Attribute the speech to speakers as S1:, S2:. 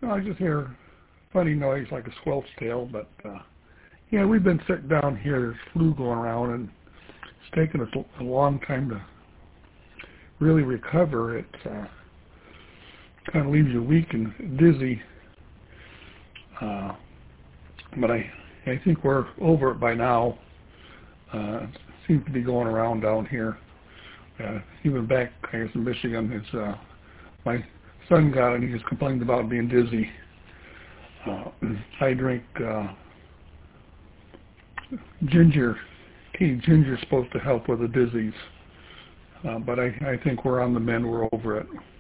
S1: I just hear a funny noise like a squelch tail, but yeah, we've been sick down here. There's flu going around, and it's taken us a long time to really recover. It kind of leaves you weak and dizzy, but I think we're over it by now. It seems to be going around down here. Even back, I guess, in Michigan, it's my son got it, and he just complained about being dizzy. I drink ginger. Ginger is supposed to help with the dizzies, but I think we're on the mend. We're over it.